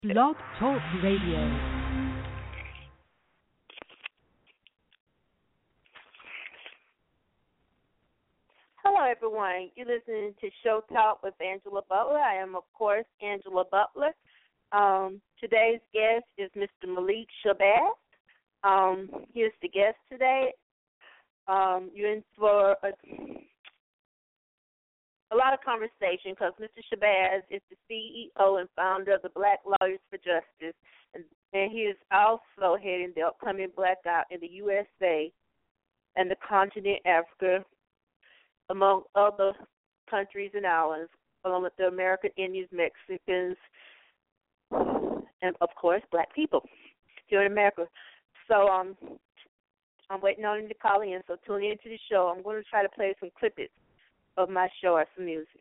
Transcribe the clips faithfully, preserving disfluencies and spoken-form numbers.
Blog Talk Radio. Hello, everyone. You're listening to Show Talk with Angela Butler. I am, of course, Angela Butler. Um, today's guest is Mister Malik Shabazz. Um, he's the guest today. Um, you're in for a, a lot of conversation because Mister Shabazz is the C E O and founder of the Black Lawyers for Justice, and, and he is also heading the upcoming blackout in the U S A and the continent Africa, among other countries and islands, along with the American Indians, Mexicans, and, of course, black people here in America. So um, I'm waiting on him to call in, so tune in to the show. I'm going to try to play some clippets of my show or some music.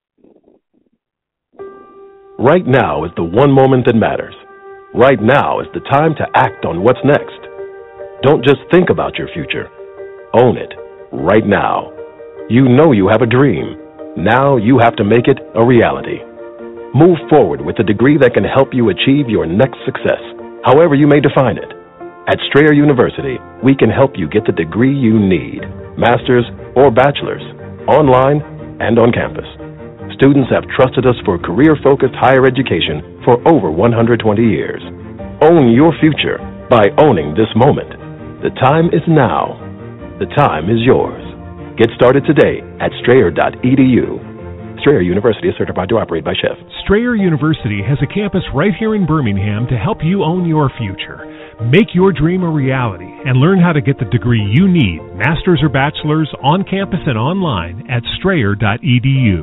Right now is the one moment that matters. Right now is the time to act on what's next. Don't just think about your future. Own it right now. You know you have a dream. Now you have to make it a reality. Move forward with a degree that can help you achieve your next success, however you may define it. At Strayer University, we can help you get the degree you need, master's or bachelor's, online and on campus. Students have trusted us for career-focused higher education for over one hundred twenty years. Own your future by owning this moment. The time is now. The time is yours. Get started today at strayer dot e d u. Strayer University is certified to operate by Chef. Strayer University has a campus right here in Birmingham to help you own your future. Make your dream a reality and learn how to get the degree you need, master's or bachelor's, on campus and online at strayer dot e d u.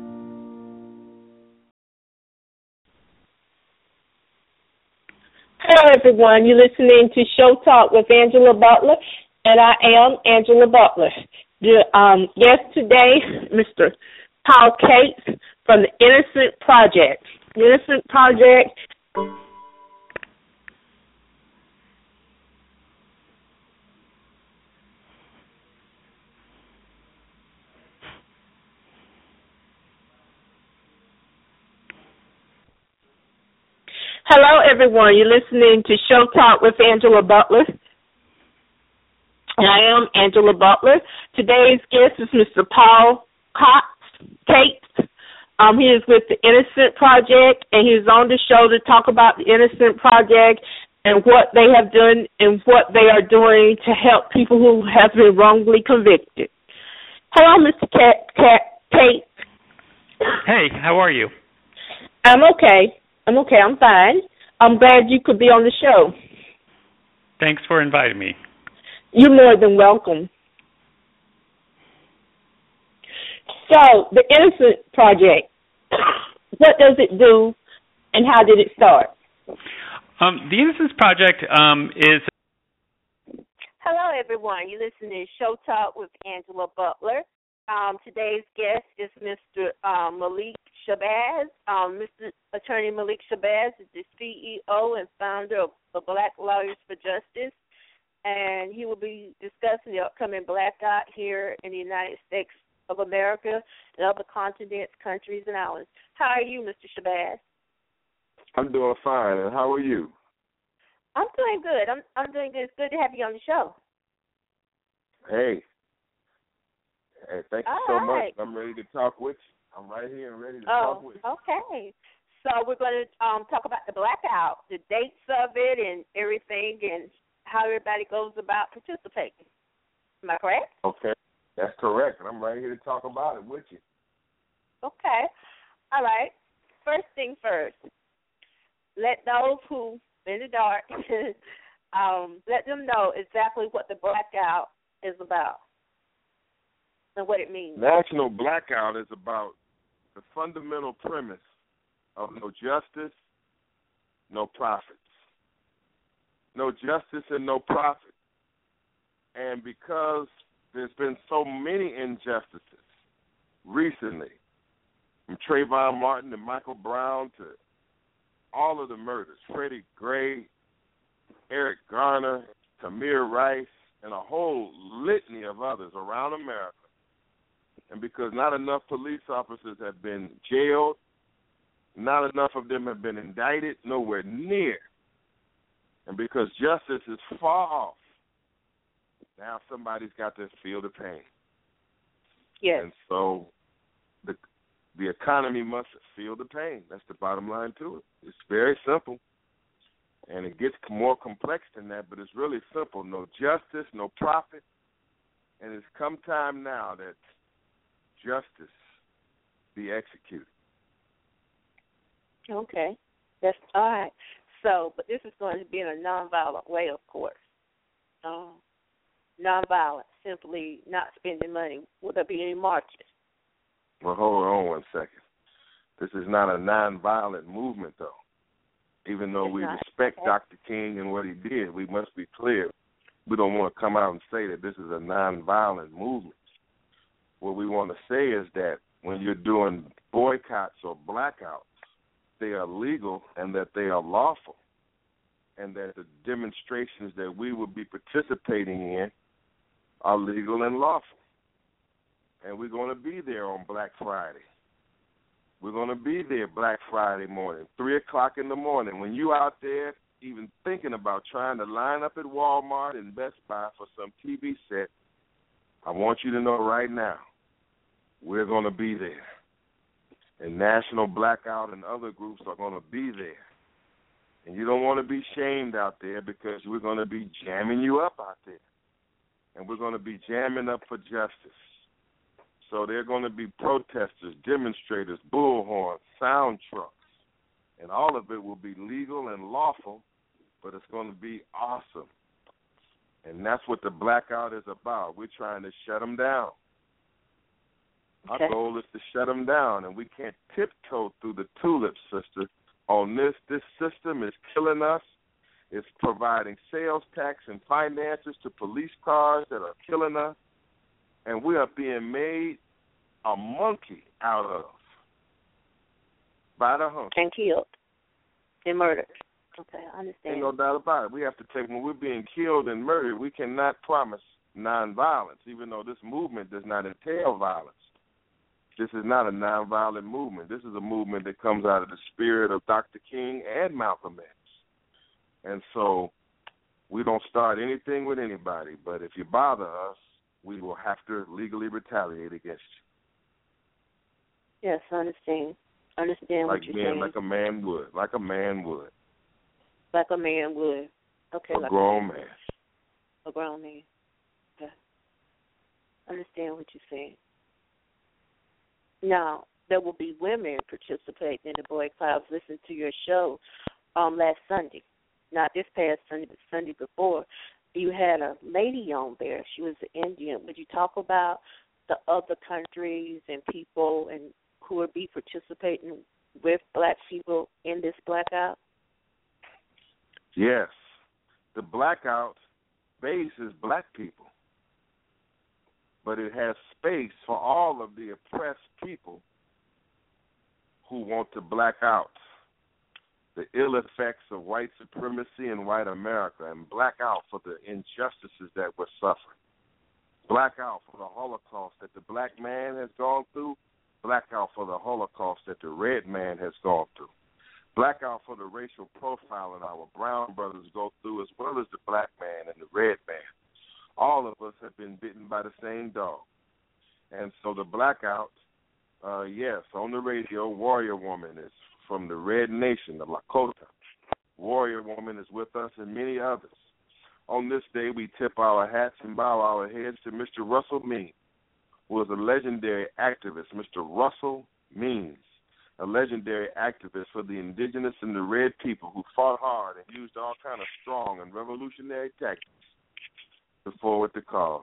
Hello, everyone. You're listening to Show Talk with Angela Butler, and I am Angela Butler. The um, guest today, Mister Paul Cates from the Innocent Project. The Innocent Project. Hello, everyone. You're listening to Show Talk with Angela Butler. I am Angela Butler. Today's guest is Mister Paul Cates. Um, he is with the Innocent Project, and he's on the show to talk about the Innocent Project and what they have done and what they are doing to help people who have been wrongly convicted. Hello, Mister Cates. Hey, how are you? I'm okay. I'm okay. I'm fine. I'm glad you could be on the show. Thanks for inviting me. You're more than welcome. So, the Innocent Project, what does it do and how did it start? Um, the Innocence Project um, is... Hello, everyone. You're listening to Show Talk with Angela Butler. Um, today's guest is Mister Um, Malik Shabazz. Um, Mister Attorney Malik Shabazz is the C E O and founder of, of Black Lawyers for Justice, and he will be discussing the upcoming blackout here in the United States of America and other continents, countries, and islands. How are you, Mister Shabazz? I'm doing fine, and how are you? I'm doing good. I'm I'm doing good. It's good to have you on the show. Hey. Hey, thank you All so right. much. I'm ready to talk with you. I'm right here and ready to oh, talk with you. Okay. So we're going to um, talk about the blackout, the dates of it and everything, and how everybody goes about participating. Am I correct? Okay. That's correct, and I'm right here to talk about it with you. Okay. All right. First thing first, let those who in the dark, um, let them know exactly what the blackout is about and what it means. National Blackout is about the fundamental premise of no justice, no profits. No justice and no profit. And because there's been so many injustices recently, from Trayvon Martin to Michael Brown to all of the murders, Freddie Gray, Eric Garner, Tamir Rice, and a whole litany of others around America, and because not enough police officers have been jailed, Not enough of them have been indicted, nowhere near. And because justice is far off, now somebody's got to feel the pain. Yes. And so the the economy must feel the pain. That's the bottom line to it. It's very simple. And it gets more complex than that, but it's really simple. No justice, no profit. And it's come time now that justice be executed. Okay. That's all right. So, but this is going to be in a nonviolent way, of course. Um, nonviolent, simply not spending money. Will there be any marches? Well, hold on one second. This is not a nonviolent movement, though. Even though It's we not. respect Okay. Doctor King and what he did, we must be clear. We don't want to come out and say that this is a nonviolent movement. What we want to say is that when you're doing boycotts or blackouts, they are legal and that they are lawful, and that the demonstrations that we will be participating in are legal and lawful. And we're going to be there on Black Friday. We're going to be there Black Friday morning, three o'clock in the morning. When you out there even thinking about trying to line up at Walmart and Best Buy for some T V set, I want you to know right now, we're going to be there. And National Blackout and other groups are going to be there. And you don't want to be shamed out there because we're going to be jamming you up out there. And we're going to be jamming up for justice. So there are going to be protesters, demonstrators, bullhorns, sound trucks. And all of it will be legal and lawful, but it's going to be awesome. And that's what the blackout is about. We're trying to shut them down. Okay. Our goal is to shut them down, and we can't tiptoe through the tulips, sister. On this, this system is killing us. It's providing sales tax and finances to police cars that are killing us, and we are being made a monkey out of by the hump. And killed and murdered. Okay, I understand. Ain't no doubt about it. We have to take, when we're being killed and murdered, we cannot promise nonviolence, even though this movement does not entail violence. This is not a nonviolent movement. This is a movement that comes out of the spirit of Doctor King and Malcolm X. And so we don't start anything with anybody, but if you bother us, we will have to legally retaliate against Yes, I understand. I understand you. Like what you're man, saying. like a man would. Like a man would. Like a man would. Okay. A like grown a man. A grown man. Okay. I understand what you're saying. Now, there will be women participating in the boycott. I was listening to your show um, last Sunday. Not this past Sunday, but Sunday before. You had a lady on there. She was an Indian. Would you talk about the other countries and people and who will be participating with black people in this blackout? Yes. The blackout base is black people. But it has space for all of the oppressed people who want to black out the ill effects of white supremacy in white America and black out for the injustices that we're suffering. Black out for the Holocaust that the black man has gone through. Black out for the Holocaust that the red man has gone through. Black out for the racial profiling our brown brothers go through, as well as the black man and the red man. All of us have been bitten by the same dog. And so the blackout, uh, yes, on the radio, Warrior Woman is from the Red Nation, the Lakota. Warrior Woman is with us and many others. On this day, we tip our hats and bow our heads to Mister Russell Means, who was a legendary activist. Mister Russell Means, a legendary activist for the indigenous and the red people who fought hard and used all kind of strong and revolutionary tactics to forward the cause.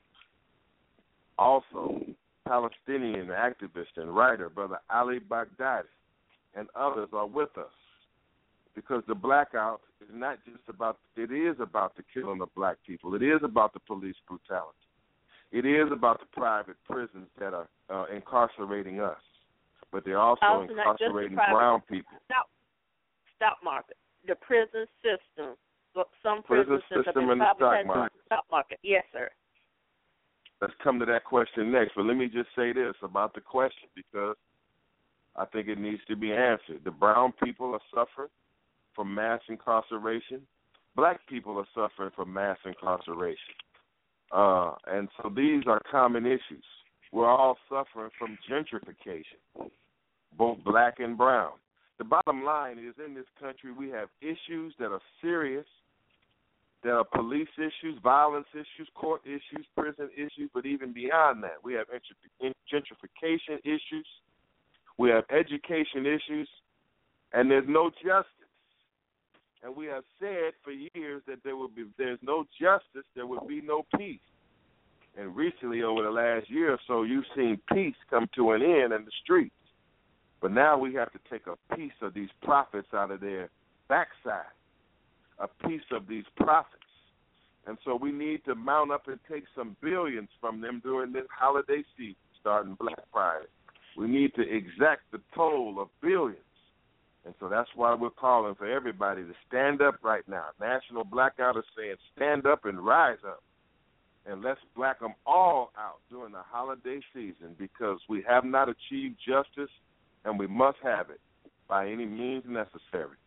Also, Palestinian activist and writer, Brother Ali Baghdadi, and others are with us, because the blackout is not just about, it is about the killing of black people. It is about the police brutality. It is about the private prisons that are uh, incarcerating us, but they're also, also incarcerating brown people. Stop, stop market. The prison system. Some prison prisons system and the stock market. Stock market. Yes, sir. Let's come to that question next, but let me just say this about the question, because I think it needs to be answered. The brown people are suffering from mass incarceration. Black people are suffering from mass incarceration. Uh, and so these are common issues. We're all suffering from gentrification, both black and brown. The bottom line is, in this country, we have issues that are serious. There are police issues, violence issues, court issues, prison issues, but even beyond that, we have gentrification issues. We have education issues, and there's no justice. And we have said for years that there would be, if there's no justice, there would be no peace. And recently, over the last year or so, you've seen peace come to an end in the streets. But now we have to take a piece of these profits out of their backside, a piece of these profits. And so we need to mount up and take some billions from them during this holiday season, starting Black Friday. We need to exact the toll of billions. And so that's why we're calling for everybody to stand up right now. National Blackout is saying stand up and rise up. And let's black them all out during the holiday season, because we have not achieved justice, and we must have it by any means necessary.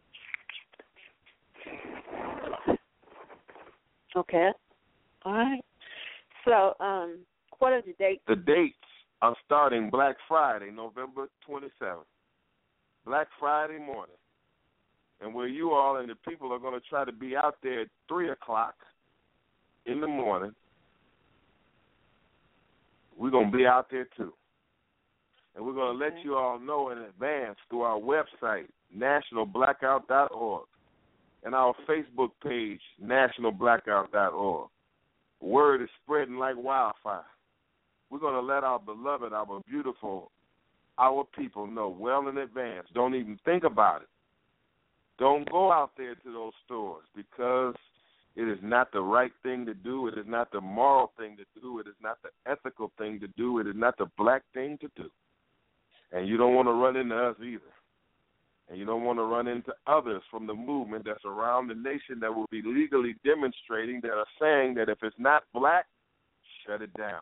Okay. All right. So um, what are the dates? The dates are starting Black Friday, November twenty-seventh. Black Friday morning. And where you all and the people are going to try to be out there at three o'clock in the morning, we're going to be out there too. And we're going to let you all know in advance through our website, national blackout dot org, and our Facebook page, national blackout dot org. Word is spreading like wildfire. We're going to let our beloved, our beautiful, our people know well in advance. Don't even think about it. Don't go out there to those stores, because it is not the right thing to do. It is not the moral thing to do. It is not the ethical thing to do. It is not the black thing to do. And you don't want to run into us either. And you don't want to run into others from the movement that's around the nation that will be legally demonstrating, that are saying that if it's not black, shut it down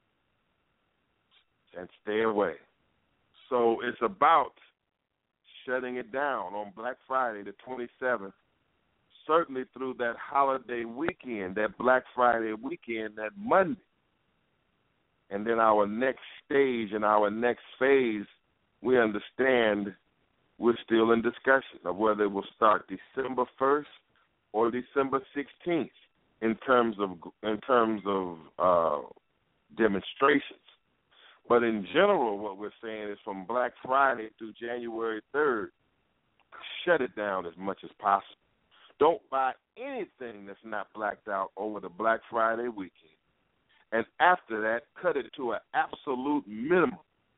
and stay away. So it's about shutting it down on Black Friday the twenty-seventh, certainly through that holiday weekend, that Black Friday weekend, that Monday. And then our next stage and our next phase, we understand we're still in discussion of whether it will start December first or December sixteenth in terms of in terms of uh, demonstrations. But in general, what we're saying is from Black Friday through January third, shut it down as much as possible. Don't buy anything that's not blacked out over the Black Friday weekend. And after that, cut it to an absolute minimum.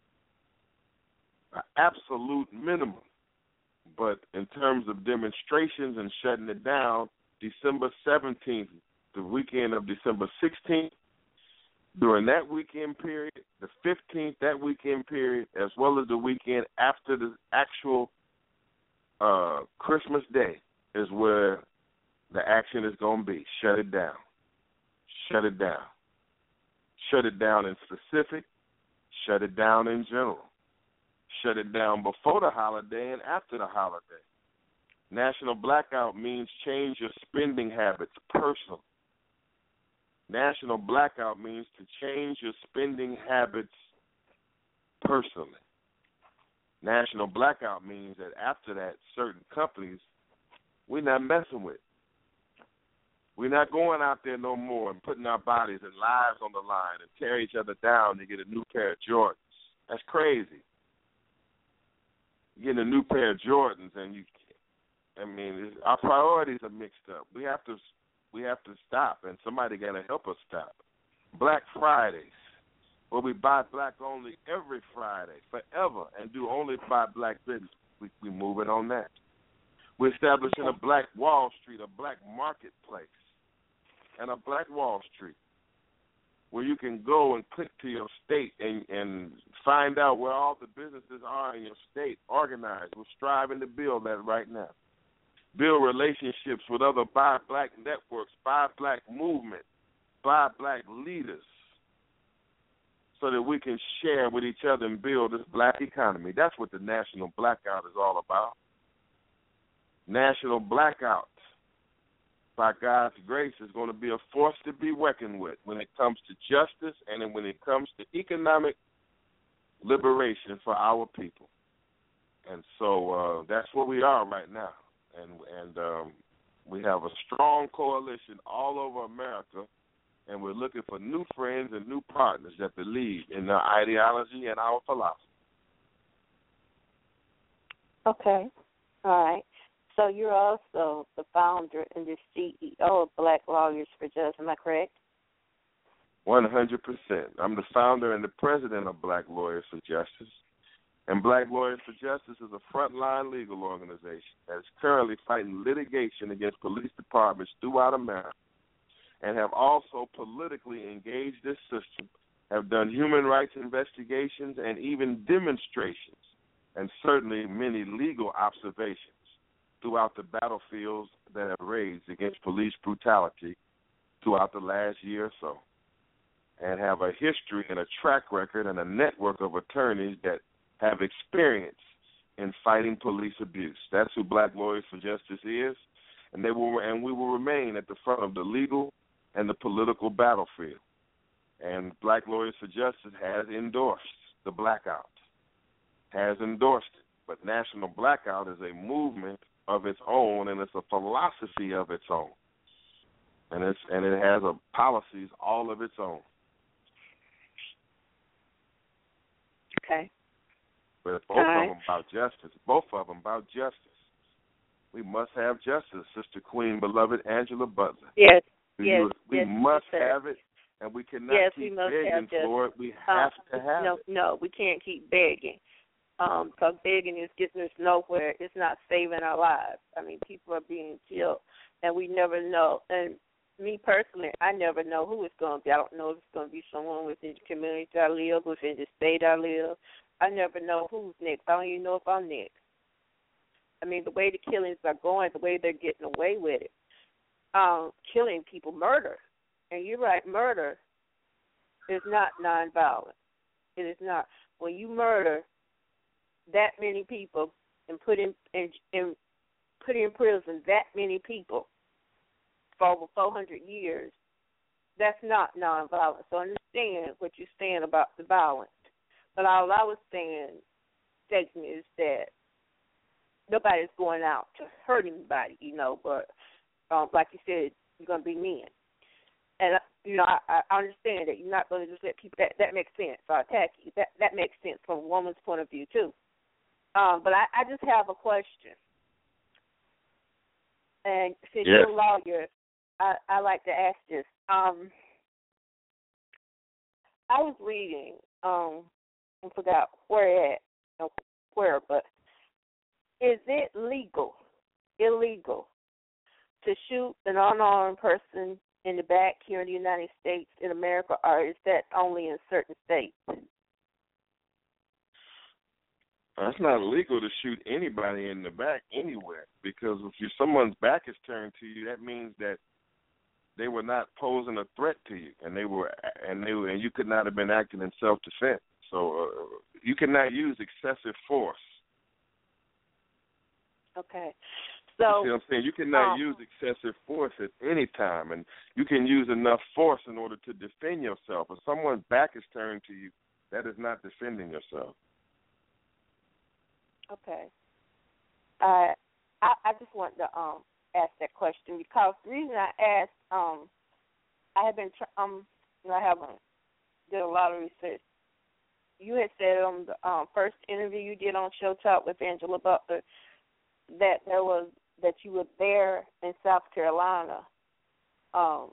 An absolute minimum. But in terms of demonstrations and shutting it down, December seventeenth, the weekend of December sixteenth, during that weekend period, the fifteenth, that weekend period, as well as the weekend after the actual uh, Christmas Day, is where the action is going to be. Shut it down. Shut it down. Shut it down in specific. Shut it down in general. Shut it down before the holiday and after the holiday. National Blackout means change your spending habits personally. National Blackout means to change your spending habits personally. National Blackout means that after that, certain companies we're not messing with. We're not going out there no more and putting our bodies and lives on the line and tear each other down to get a new pair of Jordans. That's crazy. You're getting a new pair of Jordans, and you, I mean, our priorities are mixed up. We have to, we have to stop, and somebody got to help us stop. Black Fridays, where we buy black only every Friday, forever, and do only buy black business. We we moving on that. We're establishing a black Wall Street, a black marketplace, and a black Wall Street, where you can go and click to your state and, and find out where all the businesses are in your state, organized. We're striving to build that right now. Build relationships with other Buy Black networks, Buy Black movement, Buy Black leaders, so that we can share with each other and build this black economy. That's what the National Blackout is all about. National Blackout, by God's grace, is going to be a force to be reckoned with when it comes to justice and when it comes to economic liberation for our people. And so uh, that's where we are right now. And, and um, we have a strong coalition all over America, and we're looking for new friends and new partners that believe in our ideology and our philosophy. Okay. All right. So you're also the founder and the C E O of Black Lawyers for Justice, am I correct? one hundred percent. I'm the founder and the president of Black Lawyers for Justice. And Black Lawyers for Justice is a frontline legal organization that is currently fighting litigation against police departments throughout America, and have also politically engaged this system, have done human rights investigations and even demonstrations, and certainly many legal observations throughout the battlefields that have raged against police brutality throughout the last year or so, and have a history and a track record and a network of attorneys that have experience in fighting police abuse. That's who Black Lawyers for Justice is, and they will, and we will remain at the front of the legal and the political battlefield. And Black Lawyers for Justice has endorsed the blackout, has endorsed it. But National Blackout is a movement of its own, and it's a philosophy of its own, and it's and it has a policies all of its own. Okay. But both right. of them about justice. Both of them about justice. We must have justice, Sister Queen, beloved Angela Butler. Yes. We, yes. we yes, must sir. have it, and we cannot yes, keep we must begging have for it. We have uh, to have no, it. No, we can't keep begging. Um, because begging is getting us nowhere. It's not saving our lives. I mean, people are being killed, and we never know. And me personally, I never know who it's going to be. I don't know if it's going to be someone within the community I live, within the state I live. I never know who's next. I don't even know if I'm next. I mean, the way the killings are going, the way they're getting away with it, um, killing people, murder. And you're right, murder is not nonviolent. It is not. When you murder that many people and put in and, and put in prison that many people for over four hundred years, that's not nonviolent. So understand what you're saying about the violence. But all I was saying, stating is that nobody's going out to hurt anybody, you know, but um, like you said, you're going to be men. And, you know, I, I understand that you're not going to just let people, that, that makes sense, or attack you. That, that makes sense from a woman's point of view, too. Um, but I, I just have a question. And since yes. you're a lawyer, I, I like to ask this. Um, I was reading, um, I forgot where at, no, where, but is it legal, illegal, to shoot an unarmed person in the back here in the United States, in America, or is that only in certain states? It's not illegal to shoot anybody in the back anywhere, because if you, someone's back is turned to you, that means that they were not posing a threat to you, and they were, and they were, and you could not have been acting in self-defense. So uh, you cannot use excessive force. Okay. So you see what I'm saying? You cannot um, use excessive force at any time, and you can use enough force in order to defend yourself. If someone's back is turned to you, that is not defending yourself. Okay. Uh, I, I just wanted to um, ask that question because the reason I asked, um, I have been, tr- um, you know, I haven't did a lot of research. You had said on the um, first interview you did on Show Talk with Angela Butler that there was that you were there in South Carolina um,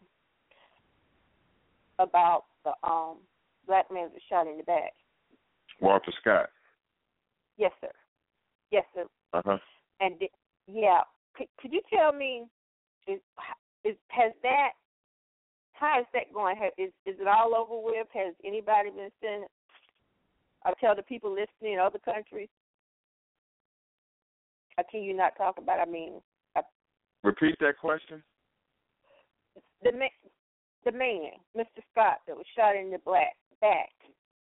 about the um, black man that was shot in the back. Walter Scott. Yes, sir. Yes, sir. Uh-huh. And, yeah, could, could you tell me, is, is has that, how is that going? Is, is it all over with? Has anybody been sent, or tell the people listening in other countries? Or can you not talk about it? I mean. I, Repeat that question. The man, the man, Mister Scott, that was shot in the black back,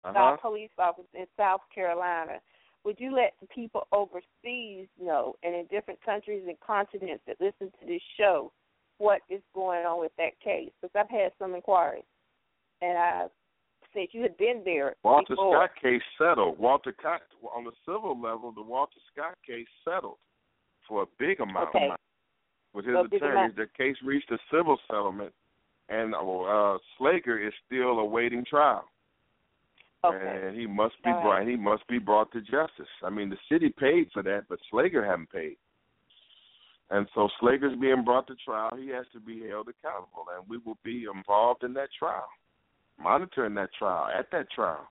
uh, police officer in South Carolina. Would you let the people overseas know, and in different countries and continents that listen to this show, what is going on with that case? Because I've had some inquiries, and I said you had been there Walter before. Scott case settled. Walter Scott, on the civil level, the Walter Scott case settled for a big amount okay. of money. With his so attorneys, the case reached a civil settlement, and uh, Slager is still awaiting trial. Okay. And he must be All brought. right. He must be brought to justice. I mean, the city paid for that, but Slager haven't paid. And so Slager's being brought to trial. He has to be held accountable, and we will be involved in that trial, monitoring that trial, at that trial.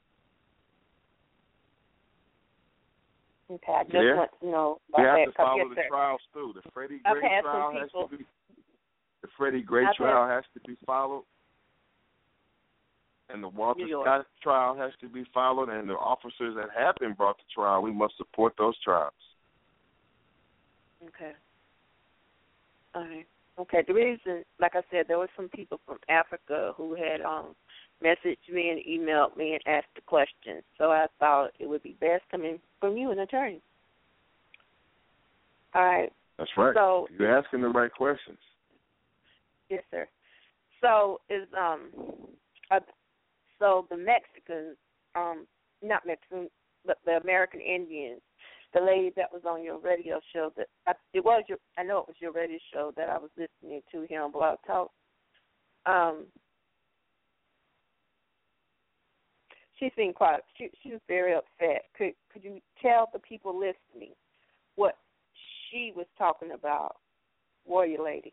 Okay, I just yeah. want to know about we have that. to follow yes, the sir. trials through. The Freddie I've Gray had trial some has people, to be. The Freddie Gray I've trial had, has to be followed, and the Walter New York. Scott trial has to be followed. And the officers that have been brought to trial, we must support those trials. Okay. All right. Okay. The reason, like I said, there were some people from Africa who had um messaged me and emailed me and asked the questions. So I thought it would be best coming from you, an attorney. All right. That's right. So you're asking the right questions. Yes, sir. So is um, uh, so the Mexicans, um, not Mexicans, but the American Indians. The lady that was on your radio show, that I, it was your, I know it was your radio show that I was listening to here on Blog Talk. Um, she seemed quite, she, she was very upset. Could could you tell the people listening what she was talking about, Warrior Lady?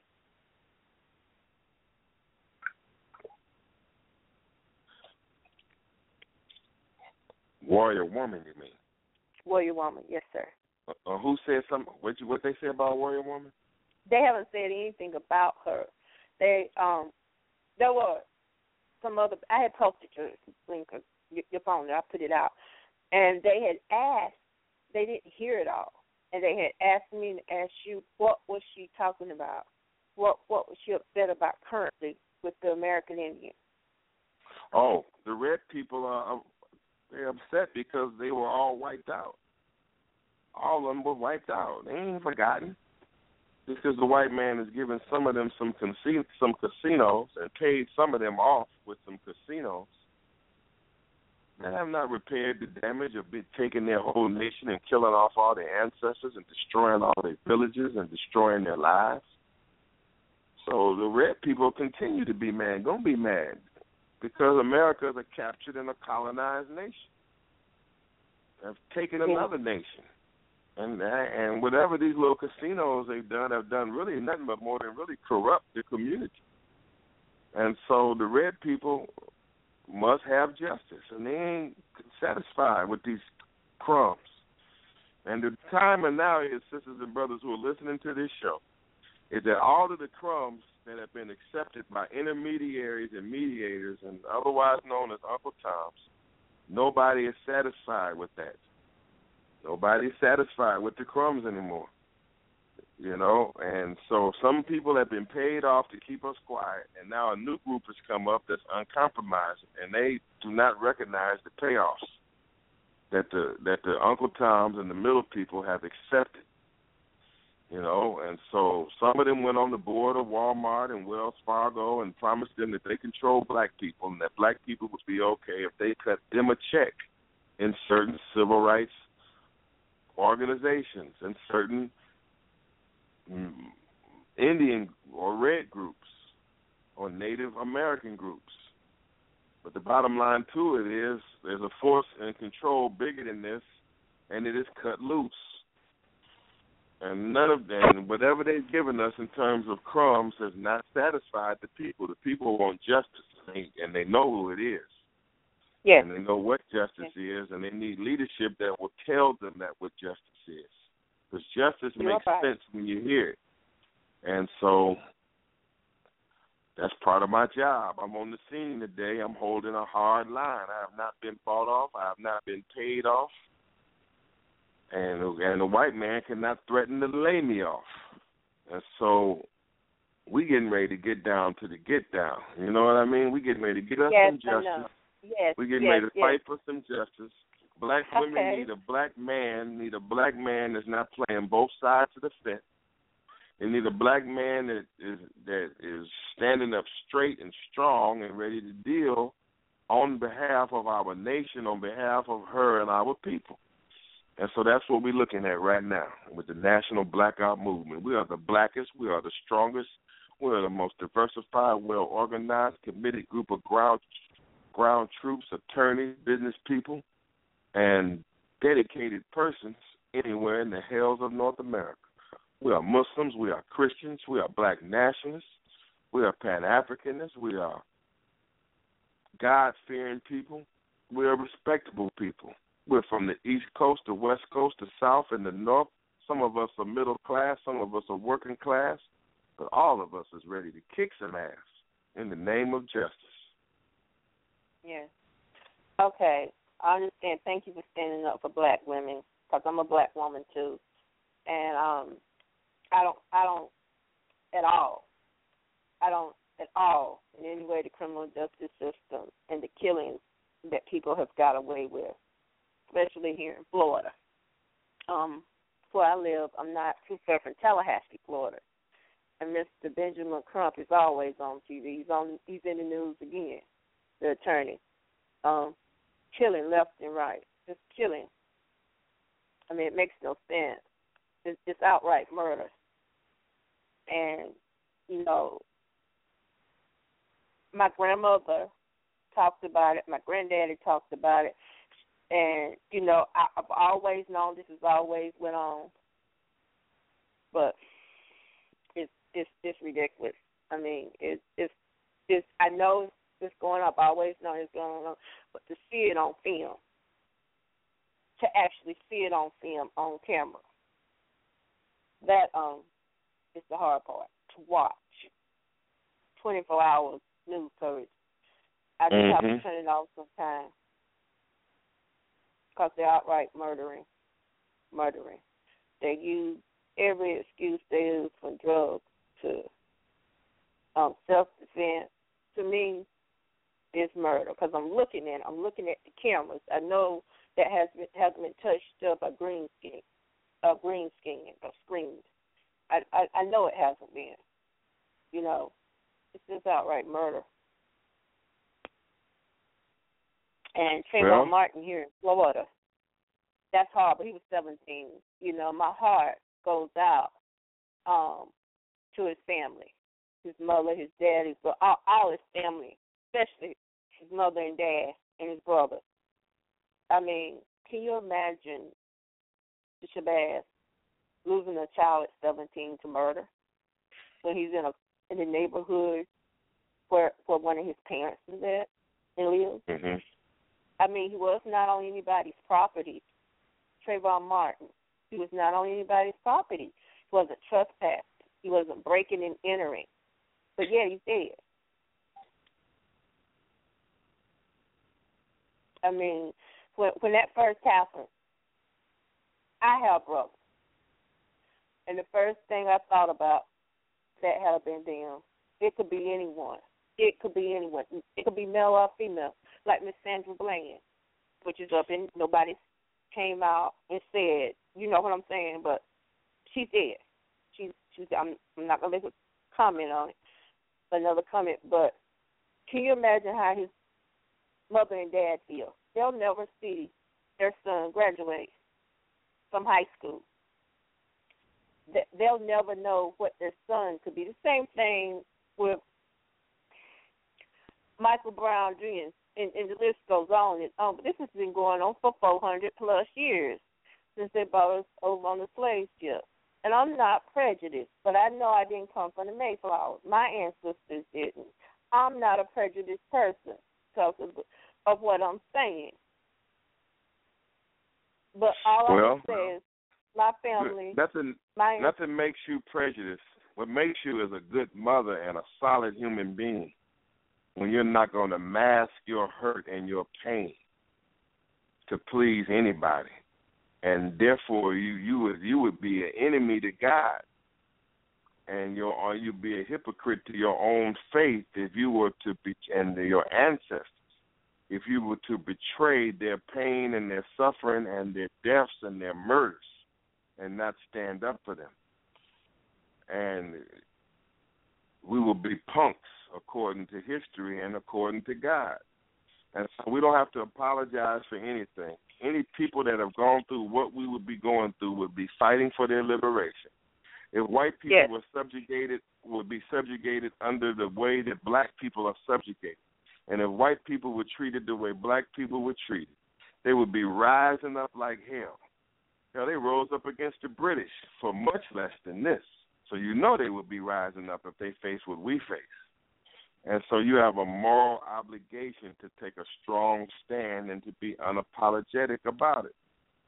Warrior Woman, you mean? Warrior Woman, yes, sir. Uh, who said something? What you, what they say about Warrior Woman? They haven't said anything about her. They um, there were some other. I had posted your link, your, your phone. I put it out, and they had asked. They didn't hear it all, and they had asked me to ask you what was she talking about. What what was she upset about currently with the American Indians? Oh, the red people are they're upset because they were all wiped out. All of them were wiped out. They ain't forgotten. Just because the white man has given some of them some casino, some casinos and paid some of them off with some casinos, they have not repaired the damage of been taking their whole nation and killing off all their ancestors and destroying all their villages and destroying their lives. So the red people continue to be mad, gonna be mad, because America is a captured and a colonized nation. They've taken another nation. And and whatever these little casinos they've done have done really nothing but more than really corrupt the community. And so the red people must have justice, and they ain't satisfied with these crumbs. And the time and now is, sisters and brothers who are listening to this show, is that all of the crumbs that have been accepted by intermediaries and mediators, and otherwise known as Uncle Toms, nobody is satisfied with that. Nobody's satisfied with the crumbs anymore, you know. And so some people have been paid off to keep us quiet, and now a new group has come up that's uncompromising, and they do not recognize the payoffs that the that the Uncle Toms and the middle people have accepted, you know. And so some of them went on the board of Walmart and Wells Fargo and promised them that they control black people and that black people would be okay if they cut them a check in certain civil rights organizations and certain mm, Indian or red groups or Native American groups. But the bottom line to it is there's a force and control bigger than this, and it is cut loose. And none of them, whatever they've given us in terms of crumbs, has not satisfied the people. The people want justice, and they know who it is. Yes. And they know what justice yes. is, and they need leadership that will tell them that what justice is. Because justice You're makes right. sense when you hear it. And so that's part of my job. I'm on the scene today. I'm holding a hard line. I have not been bought off. I have not been paid off. And, and the white man cannot threaten to lay me off. And so we getting ready to get down to the get down. You know what I mean? We getting ready to get us yes, some justice. Yes. We're getting yes, ready to yes. fight for some justice. Black women Okay. need a black man, need a black man that's not playing both sides of the fence. They need a black man that is that is standing up straight and strong and ready to deal on behalf of our nation, on behalf of her and our people. And so that's what we're looking at right now with the National Blackout Movement. We are the blackest, we are the strongest, we are the most diversified, well-organized, committed group of ground ground troops, attorneys, business people, and dedicated persons anywhere in the hells of North America. We are Muslims, we are Christians, we are black nationalists, we are Pan-Africanists, we are God-fearing people, we are respectable people. We're from the East Coast, the West Coast, the South, and the North. Some of us are middle class, some of us are working class, but all of us is ready to kick some ass in the name of justice. Yes. Okay. I understand. Thank you for standing up for black women, because I'm a black woman too, and um, I don't, I don't, at all, I don't at all in any way the criminal justice system and the killings that people have got away with, especially here in Florida. Um, where I live, I'm not too far from Tallahassee, Florida, and Mister Benjamin Crump is always on T V. He's on, he's in the news again, the attorney. Um, killing left and right, just killing. I mean, it makes no sense. It's, it's outright murder. And, you know, my grandmother talked about it. My granddaddy talked about it. And, you know, I, I've always known this has always went on. But it's it's it's ridiculous. I mean, it, it's it's. I know it's going up. I always know it's going on. But to see it on film, to actually see it on film, on camera, that um is the hard part. To watch twenty-four hours news coverage. I just mm-hmm. have to turn it off sometimes because they're outright murdering, murdering. They use every excuse they use from drugs to um, self-defense. To me, it's murder because I'm looking at it. I'm looking at the cameras. I know that has been, hasn't been touched up by green skin, uh, green skin or screened. I, I I know it hasn't been. You know, it's just outright murder. And Trayvon well, Martin here in Florida, that's horrible. He was seventeen. You know, my heart goes out um, to his family, his mother, his dad, his all, all his family, especially his mother and dad and his brother. I mean, can you imagine the Shabazz losing a child at seventeen to murder when he's in a in the neighborhood where where one of his parents is at and lives? Mm-hmm. I mean, he was not on anybody's property. Trayvon Martin, he was not on anybody's property. He wasn't trespassing. He wasn't breaking and entering. But yeah, he's dead. I mean, when when that first happened, I have brothers. And the first thing I thought about that had been them, it could be anyone. It could be anyone. It could be male or female, like Miss Sandra Bland, which is up and nobody came out and said, you know what I'm saying, but she's dead. She's, she's I'm, I'm not going to make a comment on it, another comment, but can you imagine how his mother and dad feel? They'll never see their son graduate from high school. They'll never know what their son could be. The same thing with Michael Brown Junior And, and the list goes on and on. But this has been going on for four hundred plus years since they brought us over on the slave ship. And I'm not prejudiced, but I know I didn't come from the Mayflower. My ancestors didn't. I'm not a prejudiced person because of, of what I'm saying. But all well, I can say is my family. Nothing, my nothing makes you prejudiced. What makes you is a good mother and a solid human being. When you're not going to mask your hurt and your pain to please anybody, and therefore you you would you would be an enemy to God, and your or you'd be a hypocrite to your own faith if you were to be and your ancestors if you were to betray their pain and their suffering and their deaths and their murders and not stand up for them. And we will be punks according to history and according to God. And so we don't have to apologize for anything. Any people that have gone through what we would be going through would be fighting for their liberation. If white people yes. were subjugated, would be subjugated under the way that black people are subjugated. And if white people were treated the way black people were treated, they would be rising up like hell. Hell, they rose up against the British for much less than this. So you know they would be rising up if they face what we face. And so you have a moral obligation to take a strong stand and to be unapologetic about it.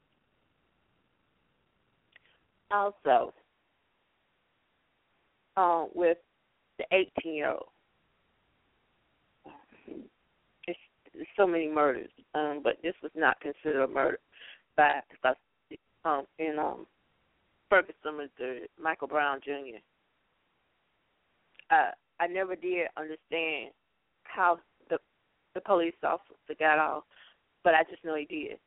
Also, uh, with the eighteen-year-old, it's, it's so many murders, um, but this was not considered a murder by because um, in um, Ferguson, Missouri, Michael Brown Junior Uh, I never did understand how the the police officer got off, but I just know he did.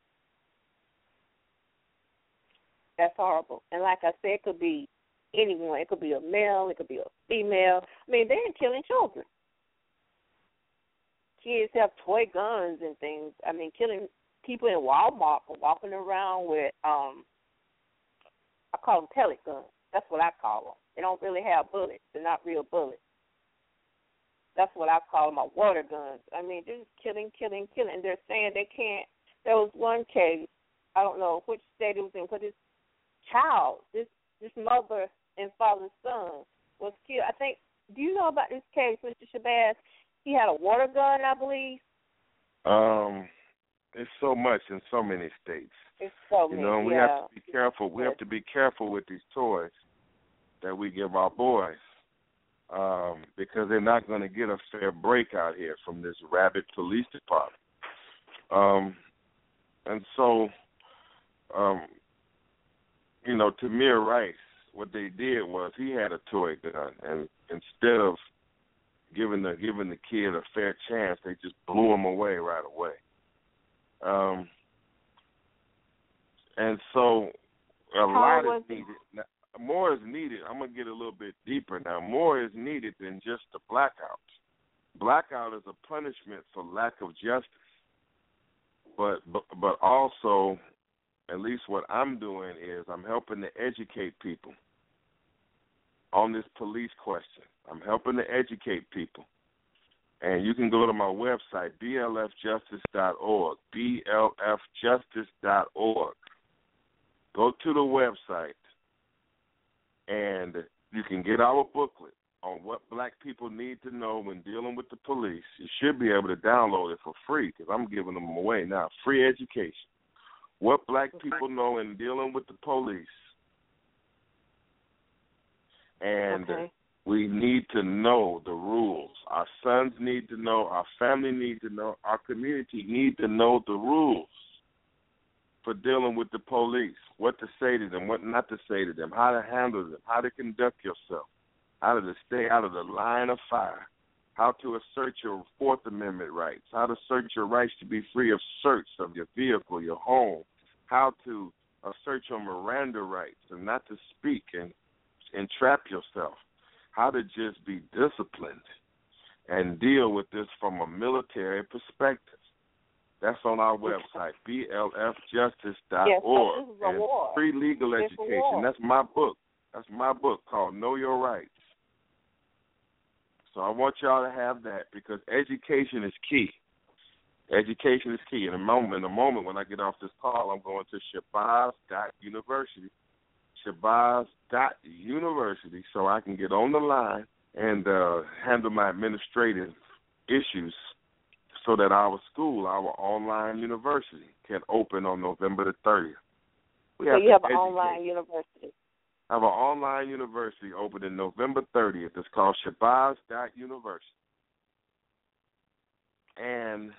That's horrible. And like I said, it could be anyone. It could be a male. It could be a female. I mean, they're killing children. Kids have toy guns and things. I mean, killing people in Walmart for walking around with, um, I call them pellet guns. That's what I call them. They don't really have bullets. They're not real bullets. That's what I call my water guns. I mean, they're just killing, killing, killing. And they're saying they can't. There was one case, I don't know which state it was in, but this child, this this mother and father's son was killed. I think, do you know about this case, Mister Shabazz? He had a water gun, I believe. Um, it's so much in so many states. It's so many, you know, and we yeah. have to be careful. We yes. have to be careful with these toys that we give our boys. Um, because they're not going to get a fair break out here from this rabid police department. Um, and so, um, you know, Tamir Rice, what they did was he had a toy gun, and instead of giving the giving the kid a fair chance, they just blew him away right away. Um, and so a How lot is needed. Now, more is needed. I'm going to get a little bit deeper now. More is needed than just the blackout. Blackout is a punishment for lack of justice. But, but but also, at least what I'm doing is I'm helping to educate people on this police question. I'm helping to educate people. And you can go to my website, b l f justice dot org, b l f justice dot org. Go to the website. And you can get our booklet on what black people need to know when dealing with the police. You should be able to download it for free because I'm giving them away now. Free education. What black people know in dealing with the police. And okay. we need to know the rules. Our sons need to know. Our family need to know. Our community need to know the rules for dealing with the police, what to say to them, what not to say to them, how to handle them, how to conduct yourself, how to stay out of the line of fire, how to assert your Fourth Amendment rights, how to assert your rights to be free of search of your vehicle, your home, how to assert your Miranda rights and not to speak and entrap yourself, how to just be disciplined and deal with this from a military perspective. That's on our website, b l f justice dot org. Yes, and free legal it's education. That's my book. That's my book called Know Your Rights. So I want y'all to have that because education is key. Education is key. In a moment, in a moment when I get off this call, I'm going to Shabazz dot university. Shabazz dot university so I can get on the line and uh, handle my administrative issues so that our school, our online university, can open on November the thirtieth. We so have you have an educate. online university. I have an online university opening November thirtieth. It's called Shabazz dot university. And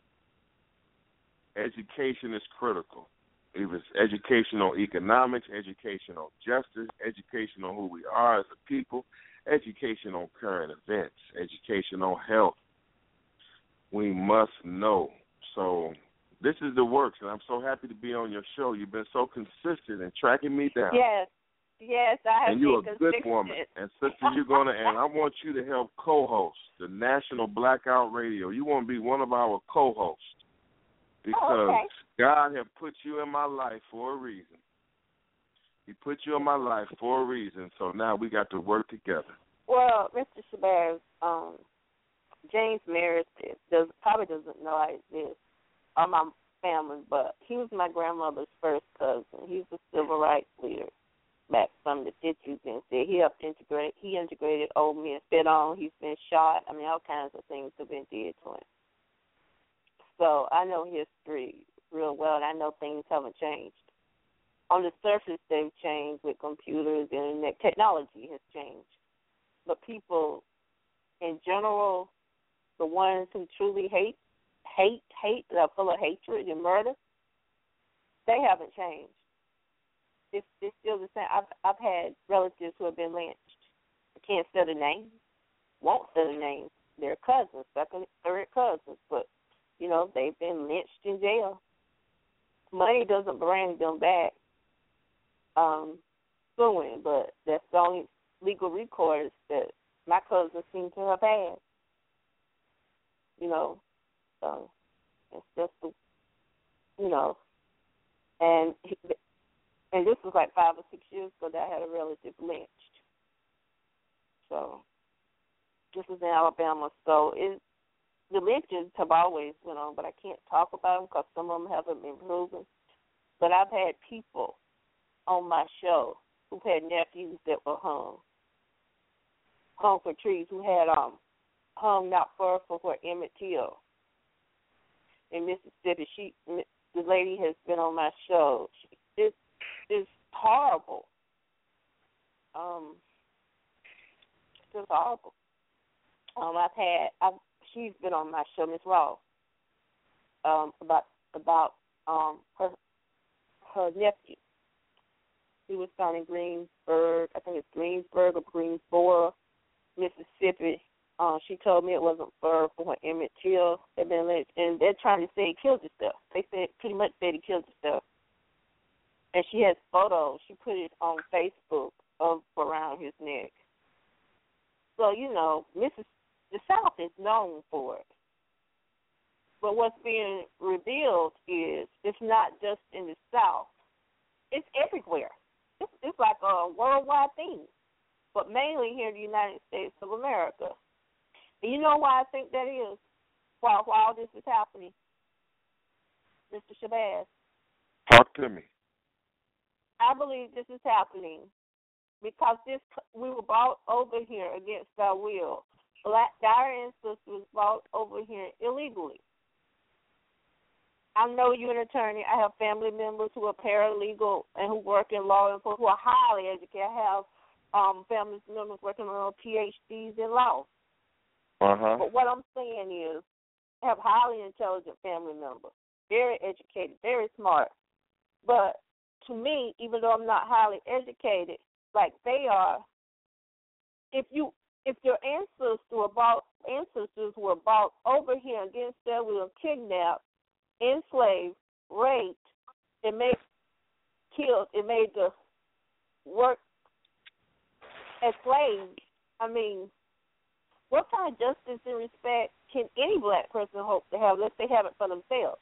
education is critical. It was education on economics, education on justice, education on who we are as a people, education on current events, education on health. We must know So this is the works, and I'm so happy to be on your show. You've been so consistent in tracking me down. Yes, yes, I have and you're been a good consistent. woman. And sister, you're gonna, and I want you to help co-host the National Blackout Radio. You want to be one of our co-hosts because oh, okay. God has put you in my life for a reason. He put you in my life for a reason. So now we got to work together. Well, Mister Shabazz, um, James Meredith does probably doesn't know I exist or my family, but he was my grandmother's first cousin. He's a civil rights leader back from the fifties, and said he helped integrate. He integrated old men, spit on. He's been shot. I mean, all kinds of things have been did to him. So I know history real well, and I know things haven't changed. On the surface, they've changed with computers, internet, technology has changed. But people, in general, the ones who truly hate, hate, hate, that are full of hatred and murder, they haven't changed. It's, it's still the same. I've, I've had relatives who have been lynched. I can't say the names, won't say the names. They're cousins, second, third cousins, but, you know, they've been lynched in jail. Money doesn't bring them back um, suing, but that's the only legal recourse that my cousins seem to have had. You know, so it's just, the, you know, and he, and this was like five or six years ago that I had a relative lynched. So this was in Alabama. So it, the lynchings have always went on, but I can't talk about them because some of them haven't been proven. But I've had people on my show who've had nephews that were hung, hung for trees, who had um hung not far from where Emmett Till in Mississippi. She, the lady has been on my show. She, it's, it's horrible. Um, it's just horrible. Um, I've had, I've, she's been on my show, Miss Ross, um, about about um her her nephew. He was found in Greensburg, I think it's Greensburg or Greensboro, Mississippi. Uh, she told me it wasn't far from where Emmett Till had been lynched, and they're trying to say he killed himself. They said pretty much said he killed himself. And she has photos. She put it on Facebook of around his neck. So, you know, Missus the South is known for it. But what's being revealed is it's not just in the South. It's everywhere. It's, it's like a worldwide thing, but mainly here in the United States of America. And you know why I think that is, while, while this is happening, Mister Shabazz? Talk to me. I believe this is happening because this we were brought over here against our will. Black, our ancestors was brought over here illegally. I know you're an attorney. I have family members who are paralegal and who work in law enforcement, who are highly educated. I have um, family members working on P H Ds in law. Uh-huh. But what I'm saying is I have highly intelligent family members, very educated, very smart. But to me, even though I'm not highly educated like they are, if you if your ancestors were brought ancestors were brought over here against their will, kidnapped, enslaved, raped, and made killed, and made to work as slaves, I mean, what kind of justice and respect can any black person hope to have unless they have it for themselves?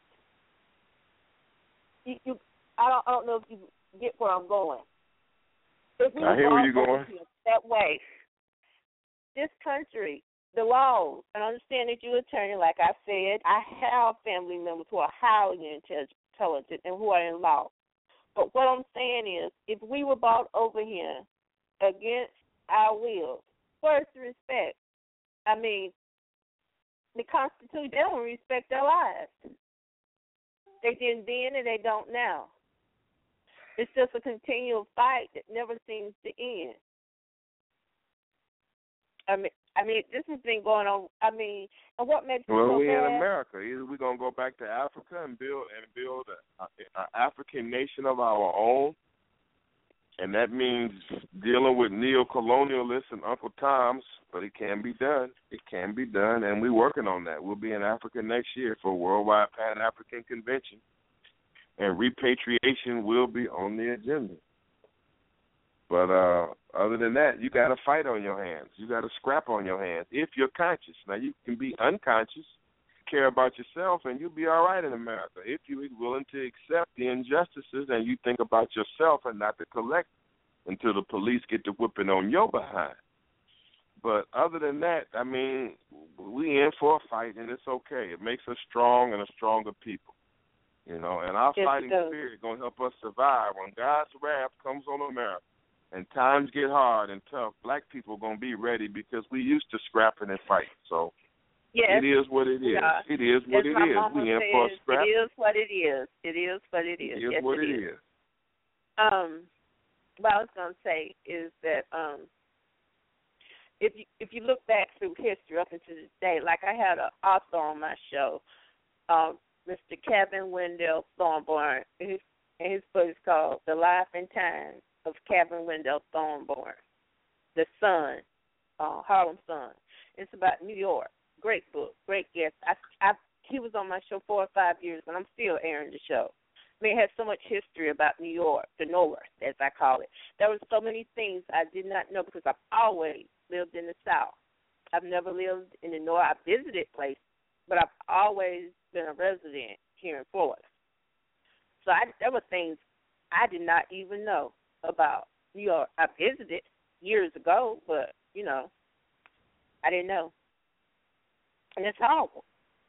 You, you, I don't, I don't know if you get where I'm going. If we I hear where you're going. That way, this country, the laws, and I understand that you're an attorney, like I said, I have family members who are highly intelligent and who are in law. But what I'm saying is, if we were brought over here against our will, where's the respect? I mean, the Constitution, they don't respect their lives. They didn't then and they don't now. It's just a continual fight that never seems to end. I mean, I mean, this has been going on. I mean, and what makes well, it so we bad? in America. Either we're gonna go back to Africa and build and build an African nation of our own, And that means dealing with neo-colonialists and Uncle Toms, but it can be done. It can be done, and we're working on that. We'll be in Africa next year for a Worldwide Pan-African Convention, and repatriation will be on the agenda. But uh, other than that, you got a fight on your hands. You got a scrap on your hands if you're conscious. Now, you can be unconscious, care about yourself, and you'll be all right in America if you're willing to accept the injustices and you think about yourself and not to collect until the police get to whipping on your behind. But other than that, I mean, we in for a fight, and it's okay. It makes us strong and a stronger people, you know, and our yes, fighting spirit is going to help us survive. When God's wrath comes on America and times get hard and tough, black people are going to be ready because we used to scrapping and fighting. So, yes, it is what it is. yeah. It is what As it my is. mama We in says, for a scrap. It is what it is. It is what it is. It is yes, what it it is. is. Um, what I was going to say is that um, if you if you look back through history up until this day, like I had an author on my show, um, Mister Kevin Wendell Thornborn, and his, and his book is called The Life and Times of Kevin Wendell Thornborn, the Sun, uh, Harlem Sun. It's about New York. Great book, great guest. I, I, he was on my show four or five years, and I'm still airing the show. I mean, it has so much history about New York, the North, as I call it. There were so many things I did not know because I've always lived in the South. I've never lived in the North. I've visited places, but I've always been a resident here in Florida. So I, there were things I did not even know about New York. I visited years ago, but, you know, I didn't know. And it's horrible.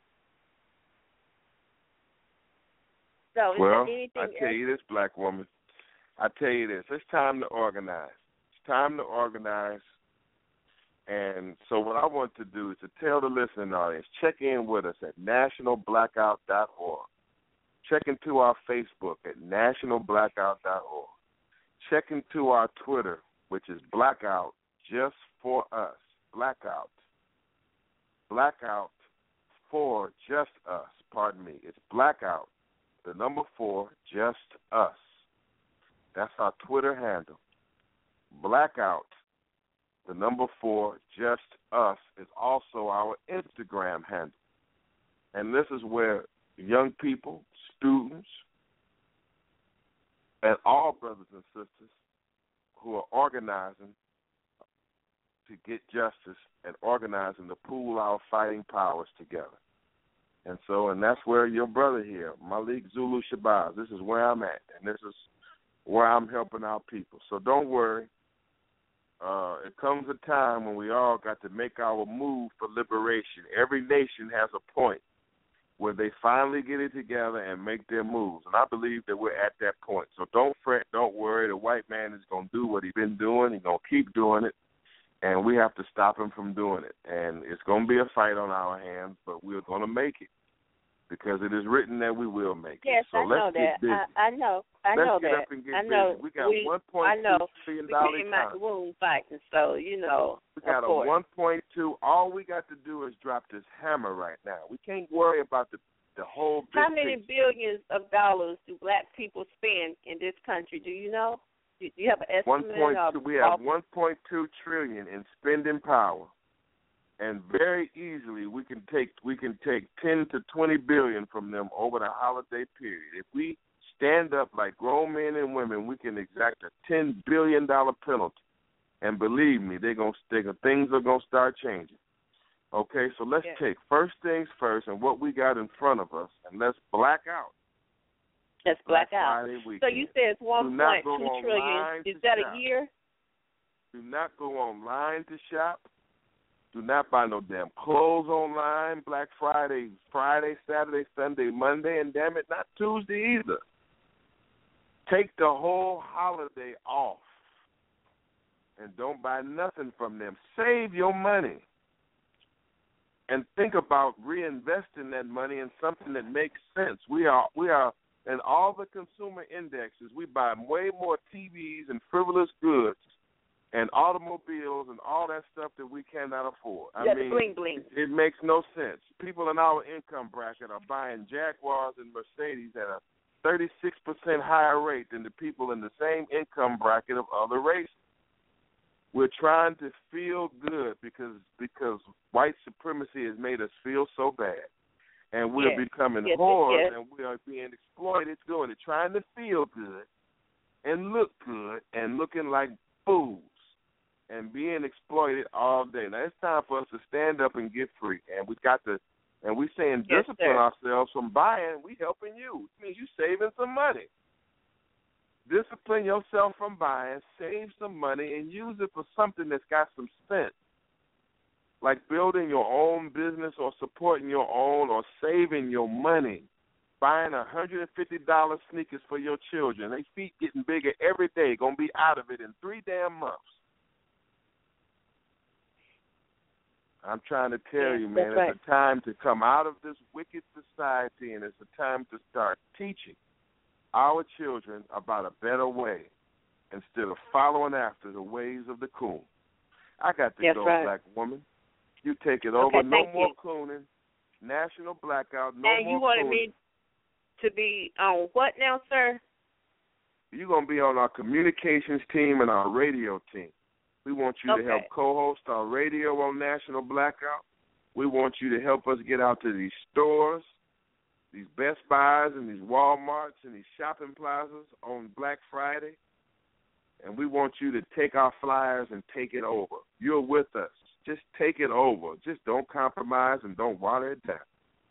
So is Well, there anything I tell else? you this, black woman. I tell you this. It's time to organize. It's time to organize. And so what I want to do is to tell the listening audience, check in with us at national blackout dot org. Check into our Facebook at national blackout dot org. Check into our Twitter, which is Blackout Just For Us. Blackout. Blackout for Just Us. Pardon me. It's Blackout, the number four, Just Us. That's our Twitter handle. Blackout, the number four, Just Us, is also our Instagram handle. And this is where young people, students, and all brothers and sisters who are organizing to get justice and organizing to pool our fighting powers together. And so, and that's where your brother here, Malik Zulu Shabazz, this is where I'm at, and this is where I'm helping our people. So don't worry. Uh, it comes a time when we all got to make our move for liberation. Every nation has a point where they finally get it together and make their moves. And I believe that we're at that point. So don't fret, don't worry. The white man is going to do what he's been doing. He's going to keep doing it. And we have to stop him from doing it. And it's going to be a fight on our hands, but we're going to make it because it is written that we will make it. Yes, so I let's know get that. busy. I, I know. I let's know get that. up and get I know. busy. We got we, one point I know. two trillion We dollars came out the womb fighting, so, you know, we got of a course. one point two. All we got to do is drop this hammer right now. We can't worry about the the whole big How many picture. billions of dollars do black people spend in this country? Do you know? Do you have an One estimate? point of two. We have one point two trillion in spending power, and very easily we can take we can take ten to twenty billion from them over the holiday period. If we stand up like grown men and women, we can exact a ten billion dollar penalty. And believe me, they're gonna they gonna, things are gonna start changing. Okay, so let's yes. take first things first and what we got in front of us, and let's black out. Let's black, Black out. Friday weekend. So you said it's one Do not point go two trillion. online Is to that shop. a year? Do not go online to shop. Do not buy no damn clothes online. Black Friday, Friday, Saturday, Sunday, Monday, and damn it, not Tuesday either. Take the whole holiday off and don't buy nothing from them. Save your money and think about reinvesting that money in something that makes sense. We are we are in all the consumer indexes. We buy way more T Vs and frivolous goods and automobiles and all that stuff that we cannot afford. I Yeah, mean, the bling bling. It, it makes no sense. People in our income bracket are buying Jaguars and Mercedes at a thirty-six percent higher rate than the people in the same income bracket of other races. We're trying to feel good because because white supremacy has made us feel so bad. And we're yes. becoming yes, whores yes. and we are being exploited doing it, trying to feel good and look good and looking like fools and being exploited all day. Now, it's time for us to stand up and get free. And we got to, and we saying yes, discipline sir. ourselves from buying. We helping you. It means you saving some money. Discipline yourself from buying, save some money, and use it for something that's got some sense, like building your own business or supporting your own or saving your money, buying one hundred fifty dollars sneakers for your children. They feet getting bigger every day, going to be out of it in three damn months. I'm trying to tell yeah, you, man, it's right. a time to come out of this wicked society, and it's a time to start teaching our children about a better way instead of following after the ways of the coon. I got to That's go, right. black woman. You take it over. Okay, no thank more you. cooning. National blackout. No and more you wanted cooning. me to be on what now, sir? You're going to be on our communications team and our radio team. We want you okay. to help co-host our radio on National Blackout. We want you to help us get out to these stores, these Best Buys and these Walmarts and these shopping plazas on Black Friday. And we want you to take our flyers and take it over. You're with us. Just take it over. Just don't compromise and don't water it down.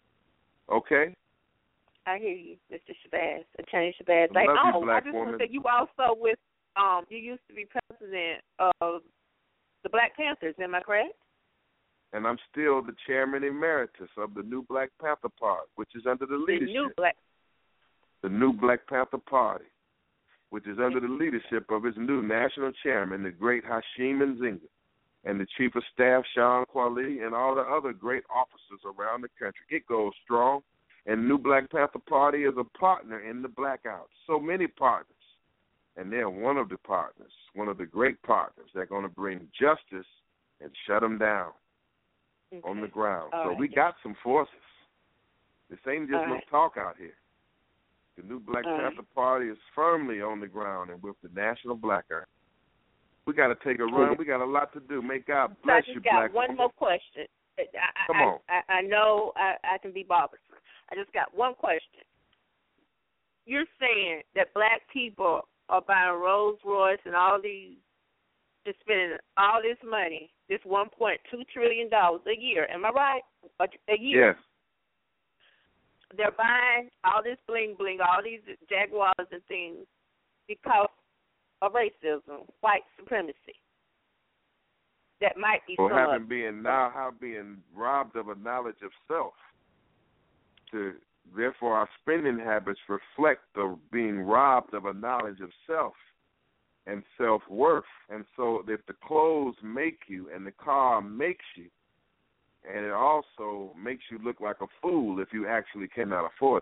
Okay? I hear you, Mister Shabazz, Attorney Shabazz. I Like, love you, oh, black I just woman. want to say you also with um you used to be president of the Black Panthers, am I correct? And I'm still the chairman emeritus of the new Black Panther Party, which is under the leadership. The new Black The new Black Panther Party, which is under the leadership of its new national chairman, the great Hashim Nzinga, and the chief of staff, Sean Kwali, and all the other great officers around the country. It goes strong, and New Black Panther Party is a partner in the blackout. So many partners, and they're one of the partners, one of the great partners. They're going to bring justice and shut them down okay. on the ground. All so right. we got some forces. This ain't just All no right. talk out here. The New Black All Panther right. Party is firmly on the ground, and with the National Blackout, we got to take a run. We got a lot to do. May God bless so I you, just got black one woman. more question. I, Come I, on. I, I know I, I can be bothersome. I just got one question. You're saying that black people are buying Rolls Royce and all these, just spending all this money, this one point two trillion dollars a year. Am I right? A, a year. Yes. They're buying all this bling bling, all these Jaguars and things because of racism, white supremacy. That might be Or some having of being now how being robbed of a knowledge of self. To therefore our spending habits reflect the being robbed of a knowledge of self and self worth. And so if the clothes make you and the car makes you, and it also makes you look like a fool if you actually cannot afford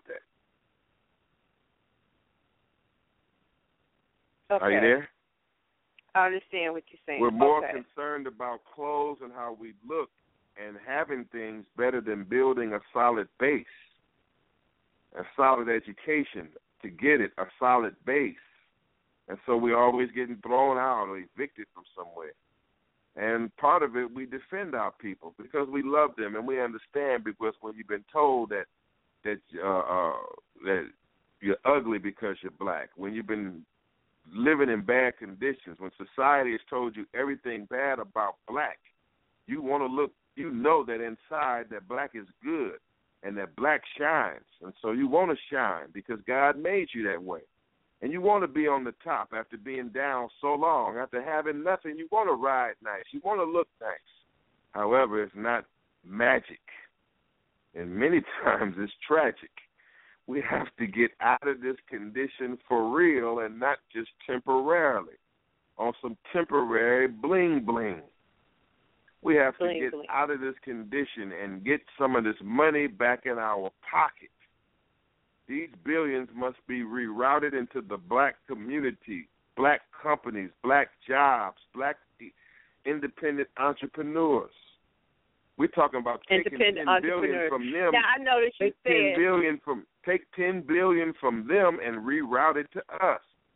that. Okay. Are you there? I understand what you're saying. We're more okay. concerned about clothes and how we look and having things better than building a solid base, a solid education to get it, a solid base. And so we're always getting thrown out or evicted from somewhere. And part of it, we defend our people because we love them and we understand, because when you've been told that that uh, uh, that you're ugly because you're black, when you've been living in bad conditions, when society has told you everything bad about black, you want to look, you know that inside that black is good and that black shines. And so you want to shine because God made you that way. And you want to be on the top after being down so long, after having nothing. You want to ride nice. You want to look nice. However, it's not magic. And many times it's tragic. We have to get out of this condition for real and not just temporarily, on some temporary bling-bling. We have bling, to get bling. out of this condition and get some of this money back in our pocket. These billions must be rerouted into the black community, black companies, black jobs, black independent entrepreneurs. We're talking about taking ten billion from them. Now I noticed you take said ten billion from take ten billion from them and reroute it to us.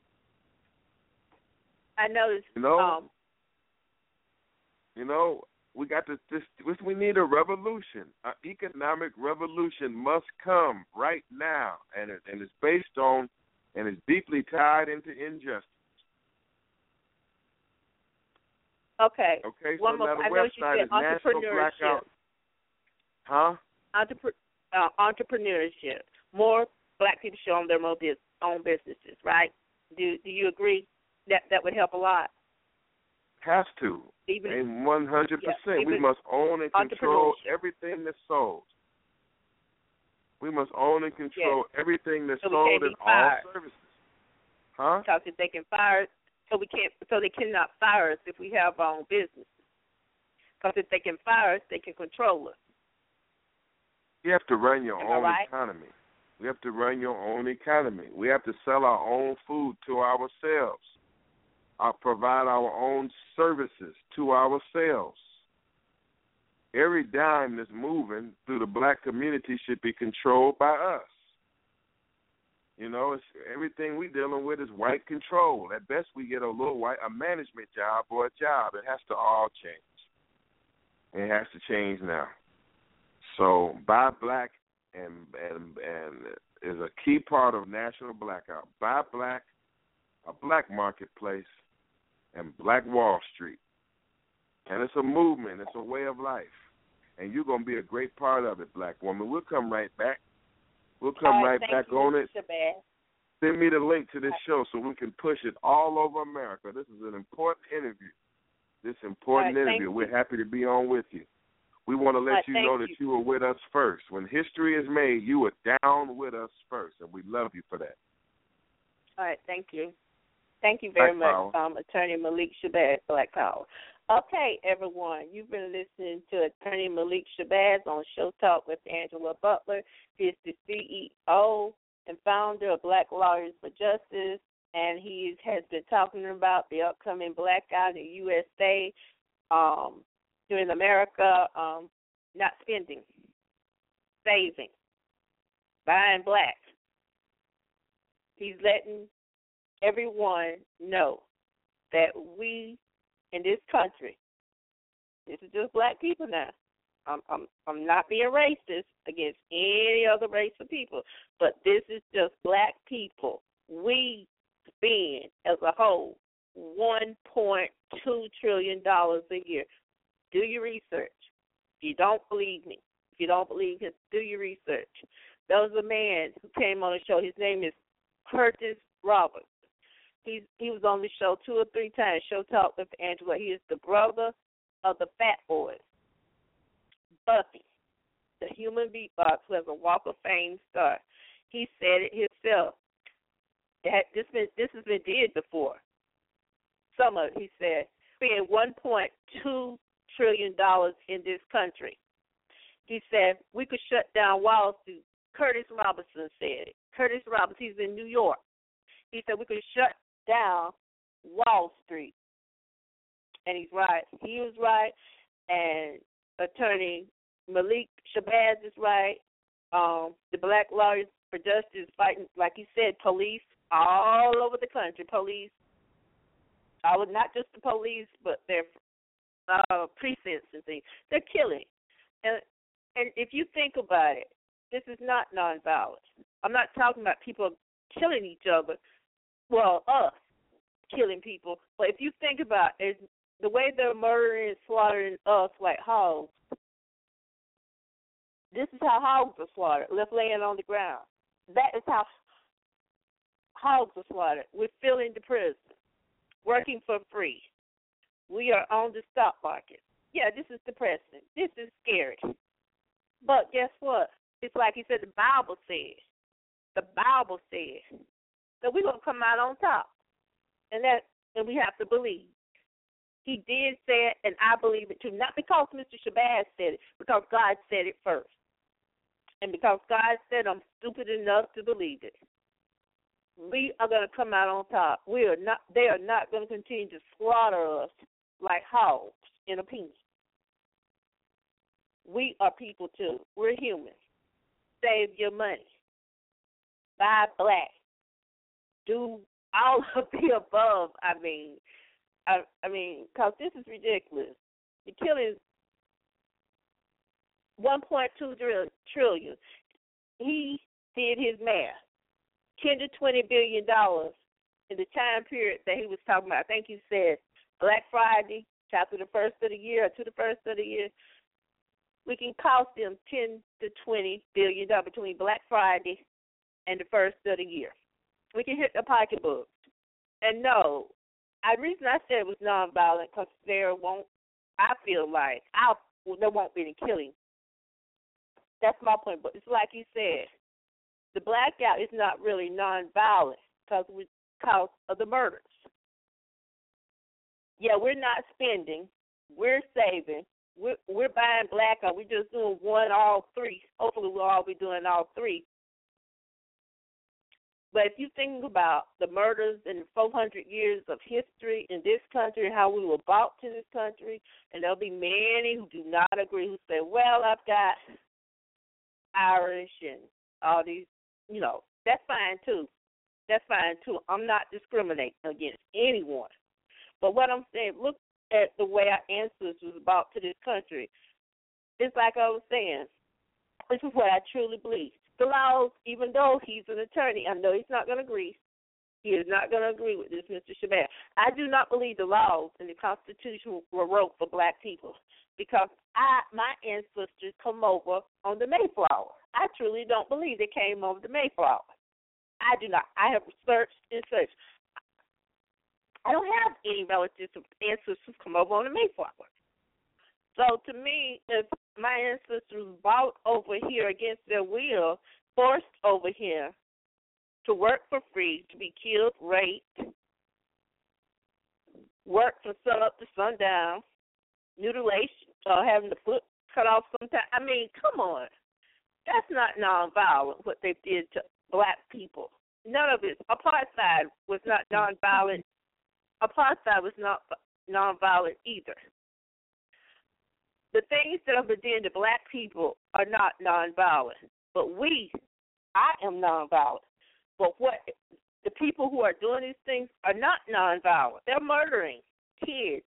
I noticed. You know, um, you know, we got to this. We need a revolution. An economic revolution must come right now, and it, and it's based on and it's deeply tied into injustice. Okay. Okay. One so more. now the I know you website said is National entrepreneurship. Blackout. Huh? Entrepre- uh, entrepreneurship. More black people should own their own business, own businesses, right? Do Do you agree that that would help a lot? Has to. Even and one hundred yeah, percent. We must own and control everything that's sold. We must own and control yes. everything that's so sold in all services. Huh? Because if they can fire, so we can't, so they cannot fire us if we have our own business. Because if they can fire us, they can control us. You have to run your Am own I right? economy. We have to run your own economy. We have to sell our own food to ourselves. Uh, provide our own services to ourselves. Every dime that's moving through the black community should be controlled by us. You know, it's, everything we're dealing with is white control. At best, we get a little white, a management job or a job. It has to all change. It has to change now. So, buy black and and and is a key part of National Blackout. Buy black, a black marketplace, and Black Wall Street. And it's a movement. It's a way of life. And you're going to be a great part of it, black woman. We'll come right back. We'll come right, right back you, on it. Shabazz. Send me the link to this show so we can push it all over America. This is an important interview. This important right, interview. We're happy to be on with you. We want to let right, you know that you. you were with us first. When history is made, you were down with us first, and we love you for that. All right, thank you. Thank you very Black much, um, Attorney Malik Shabazz, Black Power. Okay, everyone, you've been listening to Attorney Malik Shabazz on Show Talk with Angela Butler. He is the C E O and founder of Black Lawyers for Justice, and he has been talking about the upcoming blackout in the U S A, um, here in America, um, not spending, saving, buying black. He's letting everyone know that we in this country, this is just black people now. I'm, I'm, I'm not being racist against any other race of people, but this is just black people. We spend as a whole one point two trillion dollars a year. Do your research. If you don't believe me, if you don't believe him, do your research. There was a man who came on the show. His name is Curtis Roberts. He's, he was on the show two or three times, Show Talk with Angela. He is the brother of the Fat Boys. Buffy, the human beatbox who has a Walk of Fame star. He said it himself. That this, been, this has been did before. Some of it, he said, spend one point two trillion dollars in this country. He said we could shut down Wall Street. Curtis Robertson said it. Curtis Robertson, he's in New York. He said we could shut down Wall Street. And he's right. He was right. And Attorney Malik Shabazz is right. Um, the Black Lawyers for Justice fighting, like he said, police all over the country. Police, I would not just the police, but their uh, precincts and things. They're killing. And and if you think about it, this is not nonviolence. I'm not talking about people killing each other. Well, us killing people. But if you think about it, the way they're murdering and slaughtering us like hogs, this is how hogs are slaughtered, left laying on the ground. That is how hogs are slaughtered. We're filling the prison, working for free. We are on the stock market. Yeah, this is depressing. This is scary. But guess what? It's like he said, the Bible said. The Bible said that we're going to come out on top. And that and we have to believe. He did say it, and I believe it too. Not because Mister Shabazz said it, because God said it first. And because God said I'm stupid enough to believe it. We are going to come out on top. We are not. They are not going to continue to slaughter us like hogs in a pen. we are people too. We're human. Save your money. Buy black. Do all of the above. I mean, I, I mean, because this is ridiculous. You're killing one point two trillion. He did his math. ten to twenty billion dollars in the time period that he was talking about. I think he said Black Friday, after the first of the year, or to the first of the year, we can cost them ten to twenty billion dollars between Black Friday and the first of the year. We can hit the pocketbook. And no, the reason I said it was nonviolent because there won't, I feel like, I'll, well, there won't be any killing. That's my point. But it's like you said, the blackout is not really nonviolent because because of the murders. Yeah, we're not spending. We're saving. We're, we're buying blackout. We're just doing one, all three. Hopefully we'll all be doing all three. But if you think about the murders in the four hundred years of history in this country and how we were brought to this country, and there'll be many who do not agree, who say, well, I've got Irish and all these, you know, that's fine too. That's fine too. I'm not discriminating against anyone. But what I'm saying, look at the way our ancestors brought to this country. It's like I was saying, this is what I truly believe. The laws, even though he's an attorney, I know he's not going to agree. He is not going to agree with this, Mister Shabazz. I do not believe the laws and the Constitution were wrote for black people because I, my ancestors come over on the Mayflower. I truly don't believe they came over the Mayflower. I do not. I have researched and searched. I don't have any relatives or ancestors come over on the Mayflower. So to me, if my ancestors brought over here against their will, forced over here to work for free, to be killed, raped, work from sun up to sundown, mutilation, or having the foot cut off sometime. I mean, come on. That's not nonviolent, what they did to black people. None of it. Apartheid was not nonviolent. Apartheid was not nonviolent either. The things that are being to black people are not nonviolent. But we, I am nonviolent. But what the people who are doing these things are not nonviolent. They're murdering kids.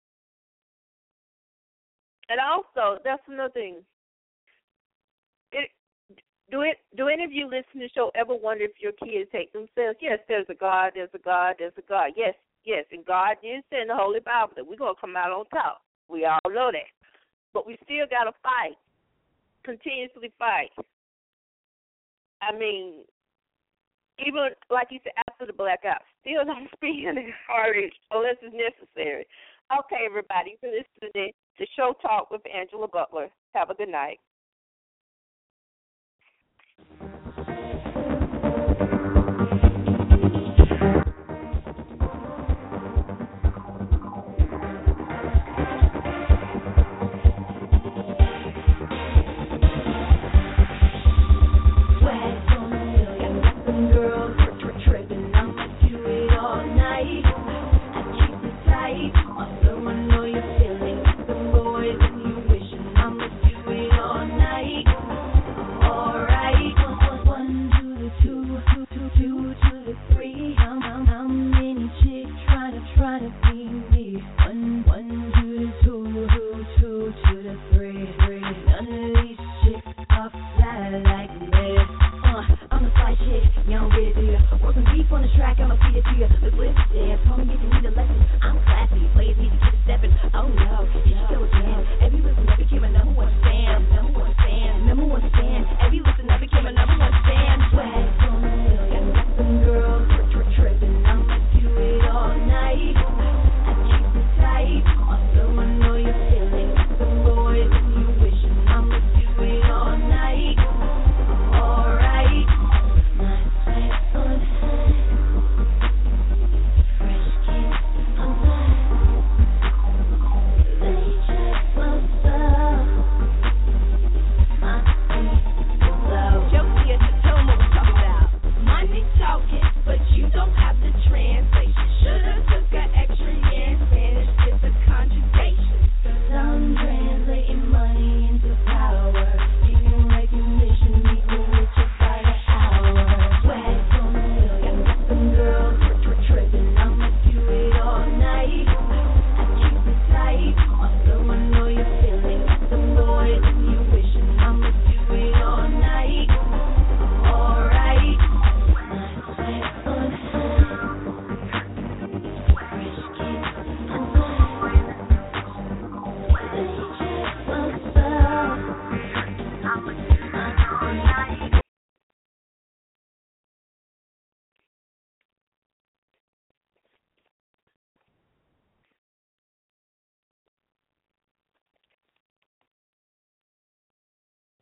And also, that's another thing. It, do it. Do any of you listen to the show ever wonder if your kids hate themselves? Yes, there's a God, there's a God, there's a God. Yes, yes, and God did say in the Holy Bible that we're going to come out on top. We all know that. But we still got to fight, continuously fight. I mean, even like you said, after the blackout, still not speaking in heartache unless it's necessary. Okay, everybody, you're listening to Show Talk with Angela Butler. Have a good night.